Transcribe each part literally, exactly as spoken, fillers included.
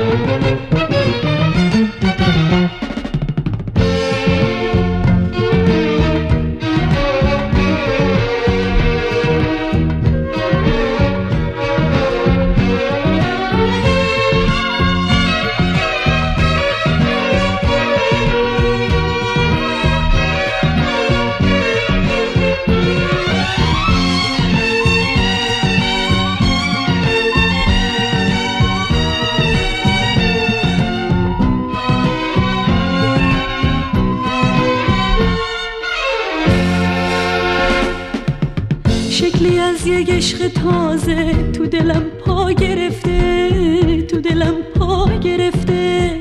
شکلی از یک عشق تازه تو دلم پا گرفته، تو دلم پا گرفته.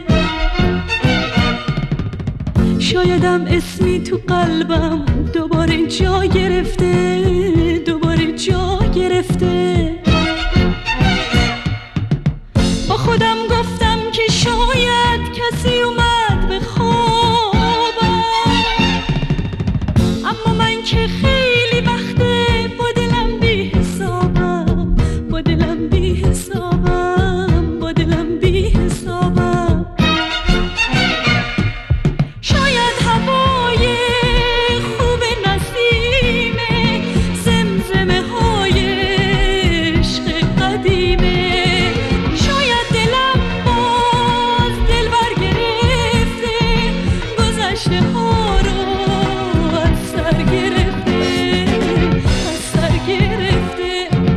شایدم اسمی تو قلبم دوباره جا گرفته، دوباره جا گرفته. با خودم گفتم که شاید کسی اومد به خوابم، اما من که خیلی وقته با دلم بی حسابم، با دلم بی حسابم، با دلم بی حسابم. شاید هوای خوب نسیمه، زمزمه های عشق قدیمه. شاید دلم باز دل بر گرفته، گذشته ها رو از سر گرفته، از سر گرفته.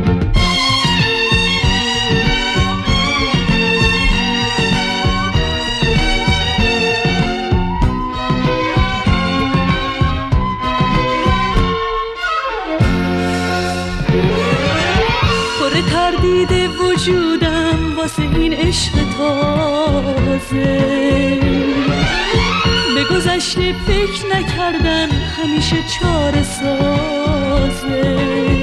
پر تردید وجودم واسه این عشق تازه. به گذشته فکر نکردن همیشه چاره سازه.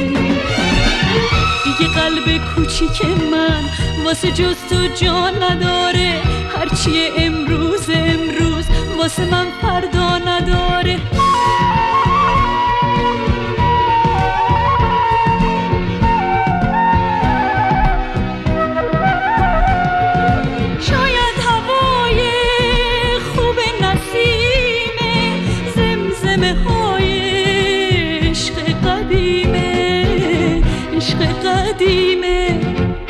دیگه قلب کوچیک من واسه جز تو جان نداره، هرچی امروز امروز واسه من فردا نداره. شاید هوای خوب نسیمه، زمزمه های عشق قدیمه، عشق قدیمه.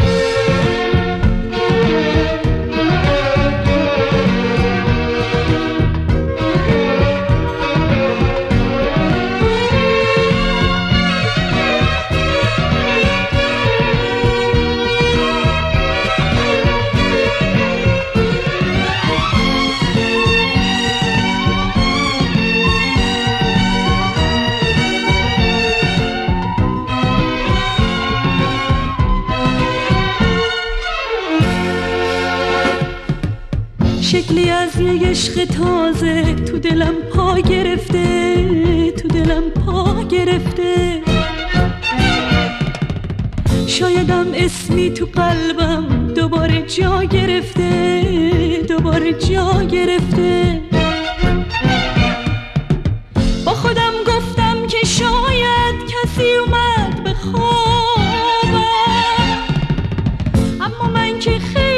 شکلی از یک عشق تازه تو دلم پا گرفته، تو دلم پا گرفته. شایدم اسمی تو قلبم دوباره جا گرفته، دوباره جا گرفته. با خودم گفتم که شاید کسی اومد به خوابم، اما من که خیلی